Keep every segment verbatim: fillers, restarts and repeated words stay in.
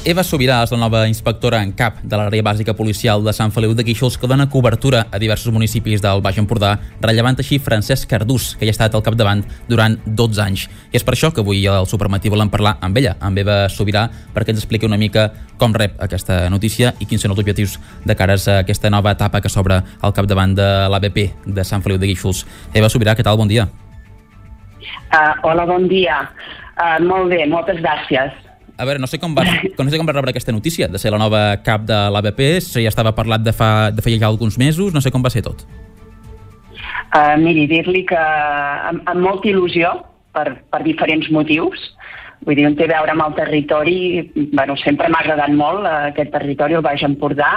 Eva Sobirà és la nova inspectora en cap de l'àrea bàsica policial de Sant Feliu de Guíxols, que dona cobertura a diversos municipis del Baix Empordà, rellevant així Francesc Cardús, que ja ha estat al capdavant durant dotze anys. I és per això que avui al Supermatí volem parlar amb ella, amb Eva Sobirà, perquè ens expliqui una mica com rep aquesta notícia i quins són els objectius de cares a aquesta nova etapa que s'obre al capdavant de l'A B P de Sant Feliu de Guíxols. Eva Sobirà, què tal? Bon dia. Uh, hola, bon dia. Uh, molt bé, moltes gràcies. A veure, no sé com vas, no sé com vas rebre aquesta notícia de ser la nova cap de l'A B P, si ja estava parlat de fa, de feia ja alguns mesos, no sé com va ser tot. Uh, miri, dir-li que amb, amb molta il·lusió, per, per diferents motius. Vull dir, on té a veure amb el territori, bueno, sempre m'ha agradat molt uh, aquest territori, el Baix Empordà,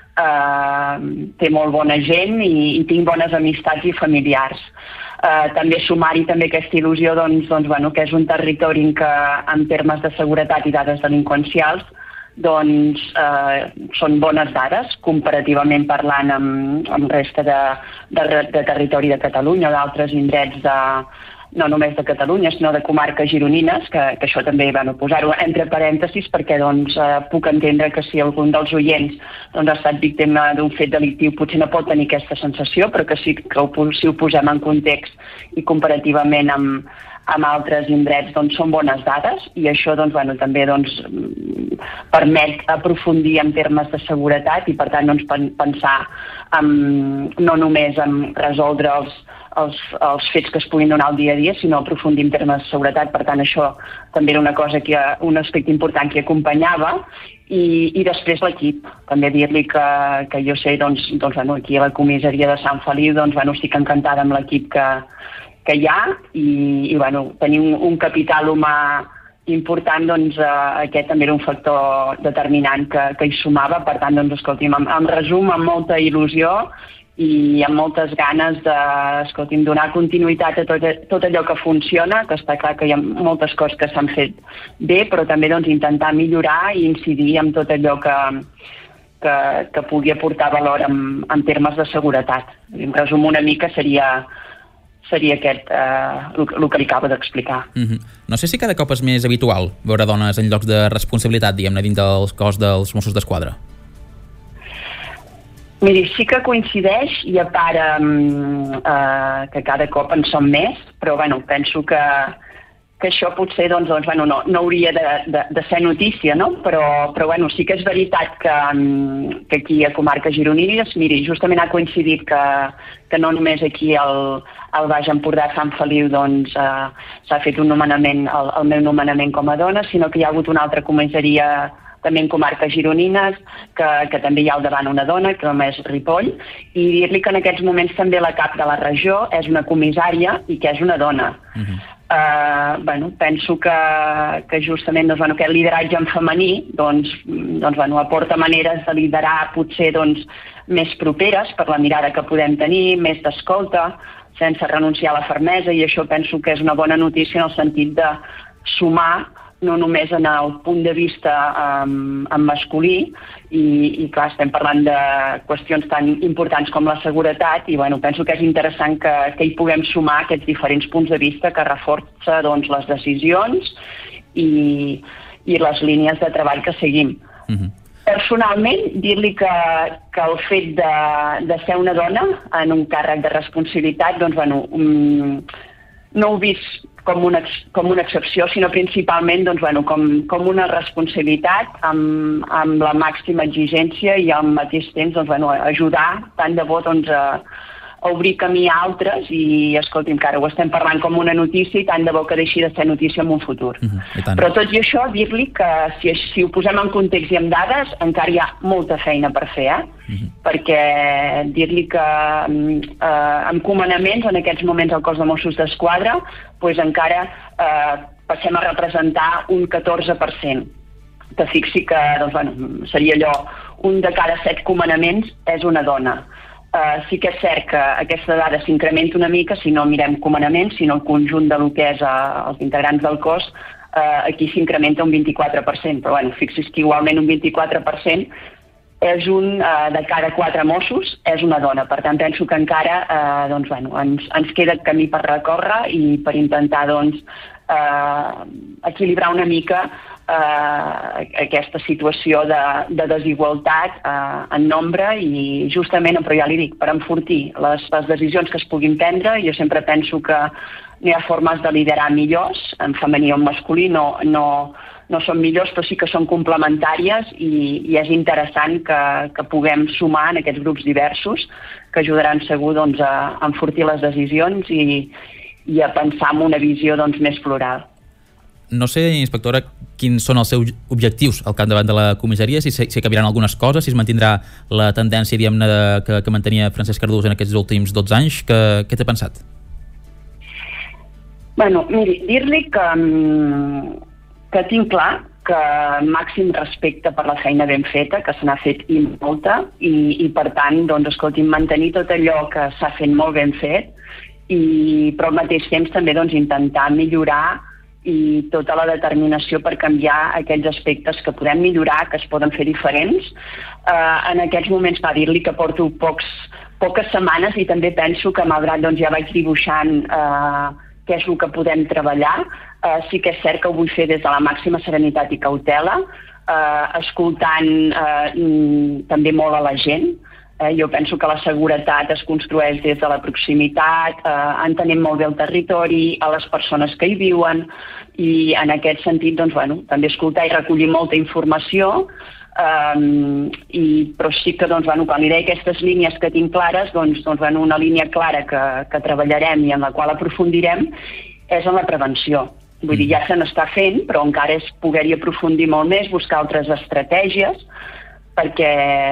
uh, té molt bona gent i, i tinc bones amistats i familiars. Uh, també sumar-hi també aquesta il·lusió doncs, doncs, bueno, que és un territori en què en termes de seguretat i dades delinqüencials doncs, uh, són bones dades comparativament parlant amb, amb resta de, de, de territori de Catalunya o d'altres indrets de, no només de Catalunya, sinó de comarques gironines, que, que això també, bueno, posar-ho entre parèntesis perquè doncs, eh, puc entendre que si algun dels oients doncs, ha estat víctima d'un fet delictiu potser no pot tenir aquesta sensació, però que sí que ho, si ho posem en context i comparativament amb, amb altres indrets doncs, són bones dades i això doncs, bueno, també doncs, permet aprofundir en termes de seguretat i per tant doncs, pensar en, no només en resoldre els Els, els fets que es puguin donar al dia a dia, sinó aprofundir en termes de seguretat. Per tant, això també era una cosa que, un aspecte important que acompanyava i, i després l'equip. També dir-li que, que jo sé, doncs, doncs, bueno, aquí a la comissaria de Sant Feliu, doncs, bueno, estic encantada amb l'equip que, que hi ha i, i bueno, tenir un, un capital humà important, doncs, eh, aquest també era un factor determinant que, que hi sumava. Per tant, doncs, escolti'm, en, en resum, amb molta il·lusió i amb moltes ganes de, escolti'm, donar continuïtat a tot, tot allò que funciona, que està clar que hi ha moltes coses que s'han fet bé, però també doncs, intentar millorar i incidir en tot allò que, que, que pugui aportar valor en, en termes de seguretat. En resum, una mica seria, seria aquest, eh, el que li acabo d'explicar. Mm-hmm. No sé si cada cop és més habitual veure dones en llocs de responsabilitat, diguem-ne, dins del cos dels Mossos d'Esquadra. Miri, sí que coincideix i a part eh, que cada cop en som més, però bueno, penso que, que això potser doncs, doncs, bueno, no, no hauria de, de, de ser notícia, no? Però, però bueno, sí que és veritat que, que aquí a comarques gironines, miri, justament ha coincidit que, que no només aquí al, al Baix Empordà, Sant Feliu, doncs eh, s'ha fet un nomenament, el, el meu nomenament com a dona, sinó que hi ha hagut una altra comissaria també en comarques gironines, que, que també hi ha al davant una dona, que és Ripoll, i dir-li que en aquests moments també la cap de la regió és una comissària i que és una dona. Uh-huh. Uh, bueno, penso que, que justament doncs, bueno, aquest lideratge en femení doncs, doncs, bueno, aporta maneres de liderar potser doncs, més properes per la mirada que podem tenir, més d'escolta, sense renunciar a la fermesa, i això penso que és una bona notícia en el sentit de sumar no només en el punt de vista um, en masculí i, i clar, estem parlant de qüestions tan importants com la seguretat i bueno, penso que és interessant que, que hi puguem sumar aquests diferents punts de vista que reforça doncs, les decisions i, i les línies de treball que seguim. Mm-hmm. Personalment, dir-li que, que el fet de, de ser una dona en un càrrec de responsabilitat, doncs bueno, um, no ho he vist com una, com una excepció, sinó principalment doncs, bueno, com, com una responsabilitat amb, amb la màxima exigència i al mateix temps doncs, bueno, ajudar tant de bo doncs, a, a obrir camí a altres i, escolti'm, que ara ho estem parlant com una notícia i tant de bo que deixi de ser notícia en un futur. Uh-huh, Però tot i això, dir-li que si, si ho posem en context i en dades, encara hi ha molta feina per fer, eh? Uh-huh. Perquè dir-li que eh, amb comandaments en aquests moments al cos de Mossos d'Esquadra pues encara eh, passem a representar un catorze per cent. Que fixi que doncs, bueno, seria allò, un de cada set comandaments és una dona. Uh, sí que és cert que aquesta dada s'incrementa una mica si no mirem comandaments, sinó el conjunt de lo que és uh, els integrants del cos, uh, aquí s'incrementa un vint-i-quatre per cent, però bueno, fixi's que igualment un vint-i-quatre per cent és un uh, de cada quatre Mossos és una dona. Per tant, penso que encara uh, doncs, bueno, ens, ens queda camí per recórrer i per intentar doncs, uh, equilibrar una mica eh, aquesta situació de, de desigualtat eh, en nombre i justament, però ja li dic, per enfortir les, les decisions que es puguin prendre. Jo sempre penso que no hi ha formes de liderar millors, en femení o en masculí no, no, no són millors, però sí que són complementàries i, i és interessant que, que puguem sumar en aquests grups diversos que ajudaran segur doncs, a enfortir les decisions i, i a pensar en una visió doncs, més plural. No sé, inspectora, quins són els seus objectius al capdavant de la comissaria, si, si canviaran algunes coses, si es mantindrà la tendència diguem-ne, que, que mantenia Francesc Cardús en aquests últims dotze anys. Que, què té pensat? Bueno, miri, dir-li que... que tinc clar que màxim respecte per la feina ben feta, que se n'ha fet i molta, i, i per tant, doncs, escolti'm, mantenir tot allò que s'ha fet molt ben fet, i, però al mateix temps també doncs, intentar millorar i tota la determinació per canviar aquells aspectes que podem millorar, que es poden fer diferents. Eh, en aquests moments va dir-li que porto pocs, poques setmanes i també penso que malgrat doncs, ja vaig dibuixant eh, què és el que podem treballar. Uh, sí que és cert que ho vull fer des de la màxima serenitat i cautela, uh, escoltant uh, mm, també molt a la gent. Uh, jo penso que la seguretat es construeix des de la proximitat, uh, entenent molt bé el territori, a les persones que hi viuen, i en aquest sentit doncs, bueno, també escoltar i recollir molta informació. Um, i, però sí que doncs, bueno, quan li deia aquestes línies que tinc clares, doncs, doncs, bueno, una línia clara que, que treballarem i en la qual aprofundirem és en la prevenció. Vull dir, ja se n'està fent, però encara és poder-hi aprofundir molt més, buscar altres estratègies, perquè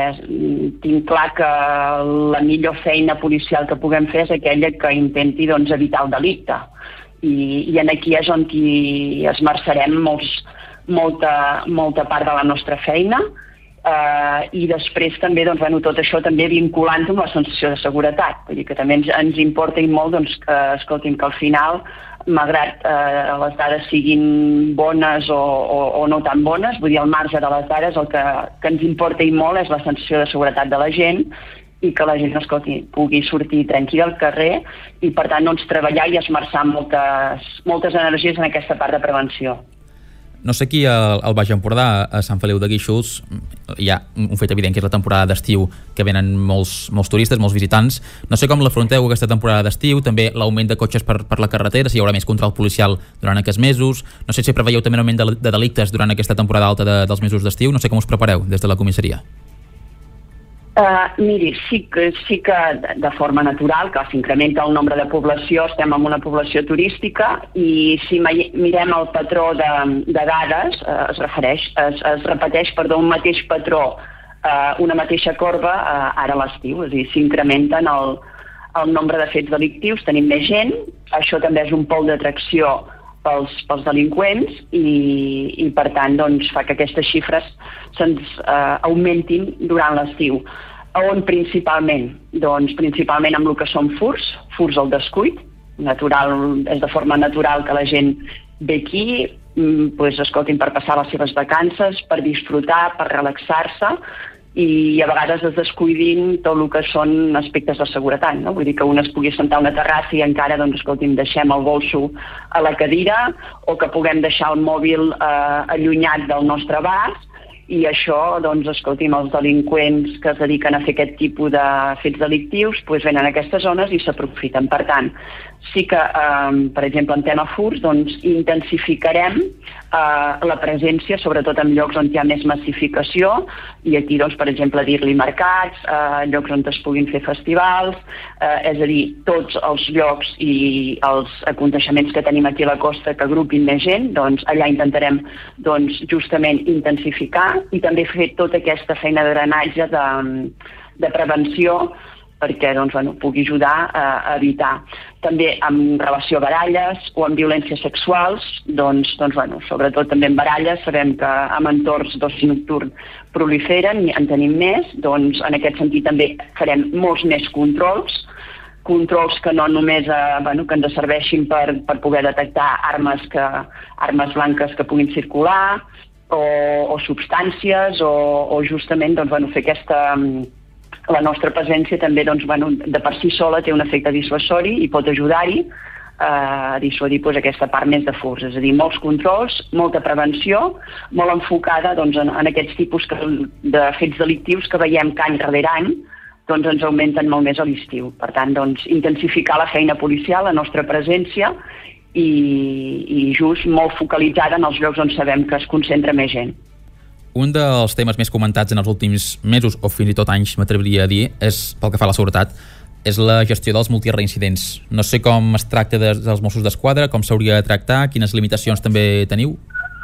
tinc clar que la millor feina policial que puguem fer és aquella que intenti doncs, evitar el delicte. I, i en aquí és on hi esmerçarem molts molta, molta part de la nostra feina, eh, i després també doncs, bueno, tot això també vinculant-ho amb la sensació de seguretat. Vull dir que també ens, ens importa i molt doncs, que, escoltin, que al final, malgrat eh, les dades siguin bones o, o, o no tan bones, vull dir, al marge de les dades el que, que ens importa i molt és la sensació de seguretat de la gent i que la gent, escolti, pugui sortir tranquil al carrer i per tant doncs, treballar i esmerçar moltes, moltes energies en aquesta part de prevenció. No sé aquí al, al Baix Empordà, a Sant Feliu de Guíxols, hi ha un fet evident que és la temporada d'estiu, que venen molts, molts turistes, molts visitants. No sé com l'afronteu aquesta temporada d'estiu, també l'augment de cotxes per, per la carretera, si hi haurà més control policial durant aquests mesos. No sé si preveieu també un augment de, de delictes durant aquesta temporada alta de, dels mesos d'estiu. No sé com us prepareu des de la comissaria. Uh, miri, sí que, sí que de forma natural, que s'incrementa el nombre de població, estem en una població turística i si mirem el patró de, de dades, uh, es refereix, es, es repeteix, perdó, un mateix patró, uh, una mateixa corba uh, ara a l'estiu, és a dir, s'incrementen el, el nombre de fets delictius, tenim més gent, això també és un pol d'atracció pels, pels delinqüents i, i per tant doncs, fa que aquestes xifres se'ns eh, augmentin durant l'estiu. On principalment? Doncs principalment amb el que són furs, furs al descuit, natural, és de forma natural que la gent ve aquí, pues, escoltin, per passar les seves vacances, per disfrutar, per relaxar-se, i a vegades es descuidin tot el que són aspectes de seguretat, no? Vull dir que un es pugui sentar a una terrassa i encara, doncs, escolti'm, deixem el bolso a la cadira o que puguem deixar el mòbil eh, allunyat del nostre abast i això, doncs, escolti'm, els delinqüents que es dediquen a fer aquest tipus de fets delictius doncs venen a aquestes zones i s'aprofiten. Per tant, sí que, eh, per exemple, en tema furs, doncs, intensificarem eh, la presència, sobretot en llocs on hi ha més massificació, i aquí, doncs, per exemple, dir-li mercats, eh, llocs on es puguin fer festivals, eh, és a dir, tots els llocs i els aconteixements que tenim aquí a la costa que agrupin més gent, doncs allà intentarem doncs, justament intensificar i també fer tota aquesta feina de drenatge de, de prevenció perquè doncs, bueno, pugui ajudar a, a evitar. També en relació a baralles o amb violències sexuals, doncs, doncs, bueno, sobretot també en baralles, sabem que en entorns d'oci nocturn proliferen i en tenim més, doncs en aquest sentit també farem molts més controls, controls que no només eh, bueno, que ens serveixin per, per poder detectar armes, que, armes blanques que puguin circular o, o substàncies o, o justament doncs, bueno, fer aquesta... La nostra presència també doncs, bueno, de per si sola té un efecte dissuasori i pot ajudar-hi eh, dissuadir doncs, aquesta part més de furs. És a dir, molts controls, molta prevenció, molt enfocada doncs, en, en aquests tipus que, de fets delictius que veiem que any darrere any doncs, ens augmenten molt més a l'estiu. Per tant, doncs, intensificar la feina policial, la nostra presència i, i just molt focalitzada en els llocs on sabem que es concentra més gent. Un dels temes més comentats en els últims mesos, o fins i tot anys, m'atreviria a dir, és, pel que fa a la seguretat, és la gestió dels multireincidents. No sé com es tracta des dels Mossos d'Esquadra, com s'hauria de tractar, quines limitacions també teniu?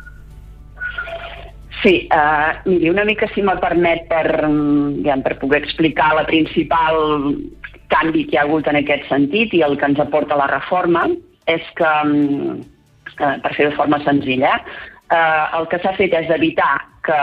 Sí, uh, miri, una mica, si me permet, per, ja, per poder explicar la principal canvi que hi ha hagut en aquest sentit i el que ens aporta la reforma, és que, uh, per fer de forma senzilla, uh, el que s'ha fet és evitar que,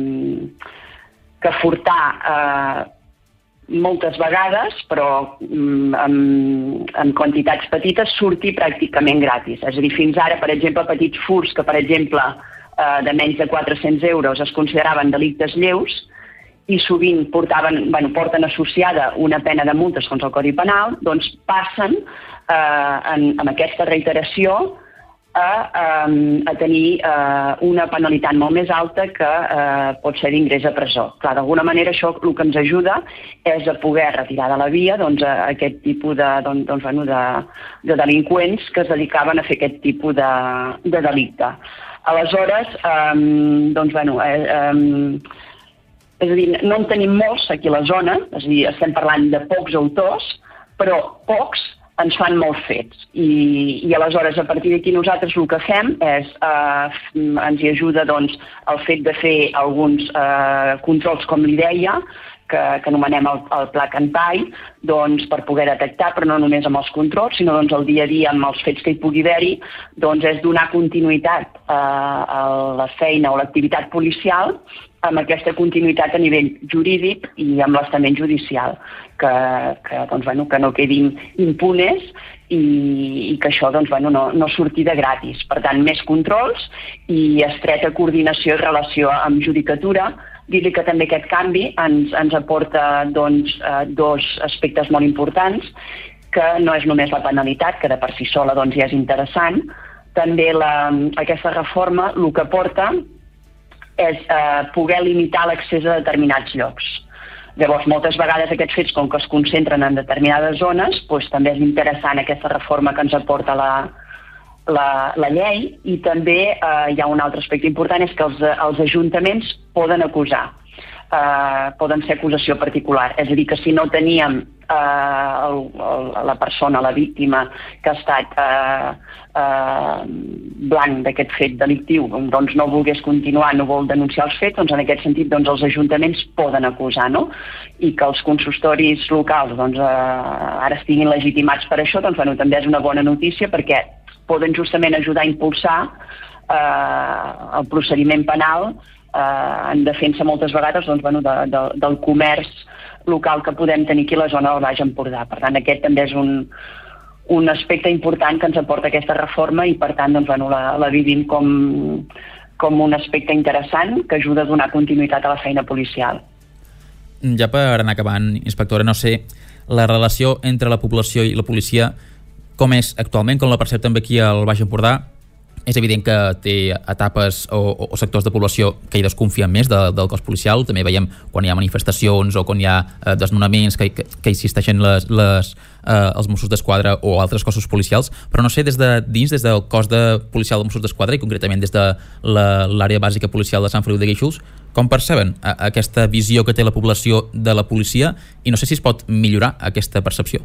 que furtar uh, moltes vegades, però um, amb, amb quantitats petites, surti pràcticament gratis. És a dir, fins ara, per exemple, petits furts que, per exemple, uh, de menys de quatre-cents euros es consideraven delictes lleus i sovint portaven, bueno, porten associada una pena de multa segons el Codi Penal, doncs passen uh, en, en aquesta reiteració A, a tenir uh, una penalitat molt més alta que uh, pot ser d'ingrés a presó. Clar, d'alguna manera això el que ens ajuda és a poder retirar de la via doncs, a aquest tipus de, doncs, doncs, bueno, de, de delinqüents que es dedicaven a fer aquest tipus de, de delicte. Aleshores, um, doncs, bueno, eh, um, és a dir, no en tenim molts aquí a la zona, és a dir, estem parlant de pocs autors, però pocs ens fan molts fets. I, i aleshores, a partir d'aquí, nosaltres el que fem és, eh, ens hi ajuda doncs, el fet de fer alguns eh, controls, com li deia, que, que anomenem el, el Pla Canpai, doncs, per poder detectar, però no només amb els controls, sinó doncs, el dia a dia amb els fets que hi pugui haver-hi, doncs és donar continuïtat eh, a la feina o l'activitat policial amb aquesta continuïtat a nivell jurídic i amb l'estament judicial, que, que, doncs, bueno, que no quedin impunes i, i que això doncs, bueno, no, no surti de gratis. Per tant, més controls i estreta coordinació i relació amb judicatura. Dir-li que també aquest canvi ens, ens aporta doncs, eh, dos aspectes molt importants, que no és només la penalitat, que de per si sola doncs, ja és interessant, també la, aquesta reforma el que porta és eh, poder limitar l'accés a determinats llocs. Llavors, moltes vegades aquests fets, com que es concentren en determinades zones, doncs, també és interessant aquesta reforma que ens aporta la, la, la llei, i també eh, hi ha un altre aspecte important, és que els, els ajuntaments poden acusar. Eh, poden ser acusació particular. És a dir, que si no teníem eh, el, el, la persona, la víctima, que ha estat eh, eh, blanc d'aquest fet delictiu, doncs no volgués continuar, no vol denunciar els fets, doncs en aquest sentit doncs, els ajuntaments poden acusar, no? I que els consistoris locals doncs, eh, ara estiguin legitimats per això, doncs bueno, també és una bona notícia, perquè poden justament ajudar a impulsar eh, el procediment penal eh, en defensa moltes vegades doncs, bueno, de, de, del comerç local que podem tenir aquí a la zona del Baix Empordà. Per tant, aquest també és un, un aspecte important que ens aporta aquesta reforma i, per tant, doncs, bueno, la, la vivim com, com un aspecte interessant que ajuda a donar continuïtat a la feina policial. Ja per anar acabant, inspectora, no sé, la relació entre la població i la policia com és actualment, com la percep també aquí al Baix Empordà? És evident que té etapes o, o sectors de població que hi desconfien més de, del cos policial. També veiem quan hi ha manifestacions o quan hi ha eh, desnonaments que, que, que insisteixen les, les, eh, els Mossos d'Esquadra o altres cossos policials, però no sé, des de dins, des del cos de policial de Mossos d'Esquadra i concretament des de l'àrea bàsica policial de Sant Feliu de Guíxols, com perceben a, aquesta visió que té la població de la policia i no sé si es pot millorar aquesta percepció?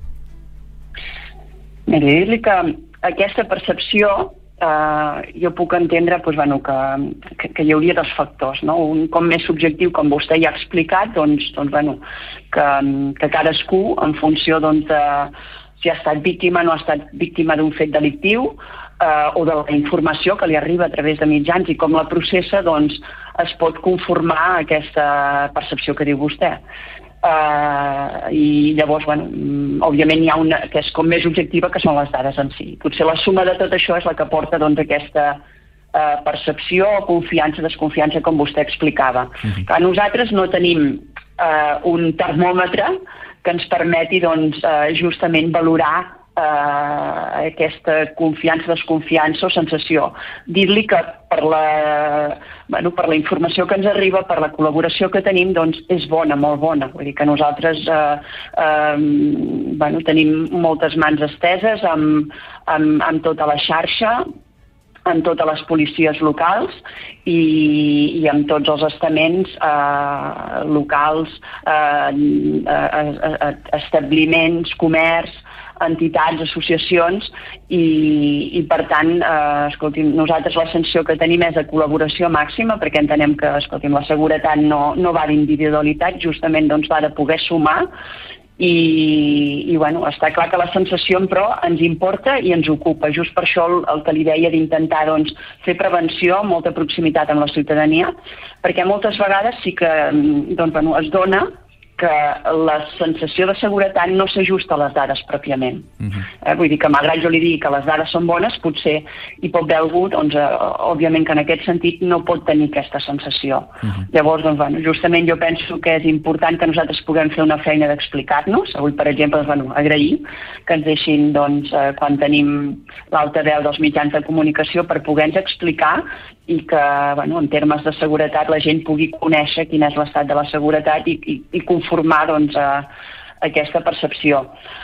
Mira, dir-li que aquesta percepció Uh, jo puc entendre doncs, bueno, que, que, que hi hauria dos factors, no? Un com més subjectiu, com vostè ja ha explicat, doncs, doncs, bueno, que, que cadascú, en funció doncs, de si ha estat víctima o no ha estat víctima d'un fet delictiu uh, o de la informació que li arriba a través de mitjans i com la processa, doncs, es pot conformar a aquesta percepció que diu vostè. Uh, i llavors, bueno, òbviament hi ha una que és com més objectiva, que són les dades en si. Potser la suma de tot això és la que porta doncs, aquesta uh, percepció, confiança, desconfiança, com vostè explicava. Uh-huh. Que nosaltres no tenim uh, un termòmetre que ens permeti doncs, uh, justament valorar eh, aquesta confiança, desconfiança o sensació. Dir-li que per la, bueno, per la informació que ens arriba, per la col·laboració que tenim, doncs és bona, molt bona. Vull dir que nosaltres eh, eh, bueno, tenim moltes mans esteses amb, amb, amb tota la xarxa, amb totes les policies locals i, i amb tots els estaments eh, locals, eh, eh, eh, establiments, comerç, entitats, associacions i, i per tant, eh, escolti'm, nosaltres la sensació que tenim és de col·laboració màxima perquè entenem que, escolti'm, la seguretat no, no va d'individualitat, justament doncs va de poder sumar i, i bueno, està clar que la sensació però ens importa i ens ocupa, just per això el, el que li deia d'intentar doncs, fer prevenció, molta proximitat amb la ciutadania, perquè moltes vegades sí que doncs, bueno, es dona que la sensació de seguretat no s'ajusta a les dades pròpiament. Uh-huh. eh, vull dir que malgrat jo li digui que les dades són bones, potser hi pot haver algú, doncs, eh, òbviament que en aquest sentit no pot tenir aquesta sensació. Uh-huh. Llavors, doncs, bueno, justament jo penso que és important que nosaltres puguem fer una feina d'explicar-nos. Avui, per exemple, doncs, bueno, agrair que ens deixin, doncs, eh, quan tenim l'altaveu dels mitjans de comunicació per poder-nos explicar i que, bueno, en termes de seguretat la gent pugui conèixer quin és l'estat de la seguretat i, i, i conformar doncs, a, a aquesta percepció.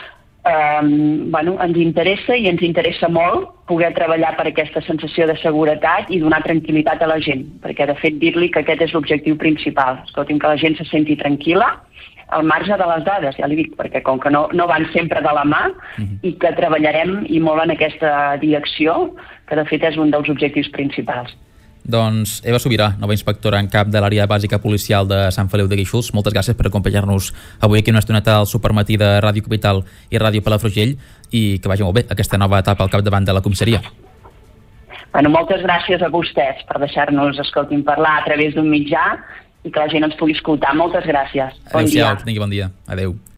Um, bueno, ens interessa i ens interessa molt poder treballar per aquesta sensació de seguretat i donar tranquil·litat a la gent, perquè de fet dir-li que aquest és l'objectiu principal. Escolti'm, que la gent se senti tranquil·la al marge de les dades, ja li dic, perquè com que no, no van sempre de la mà uh-huh. i que treballarem i molt en aquesta direcció, que de fet és un dels objectius principals. Doncs Eva Sobirà, nova inspectora en cap de l'àrea bàsica policial de Sant Feliu de Guíxols, moltes gràcies per acompanyar-nos avui aquí una estoneta al Supermatí de Ràdio Capital i Ràdio Palafrugell i que vagi molt bé aquesta nova etapa al capdavant de la comissaria. Bueno, moltes gràcies a vostès per deixar-nos, escoltin, parlar a través d'un mitjà i que la gent ens pugui escoltar. Moltes gràcies. Bon Adéu-siau, dia. que tingui bon dia. Adéu.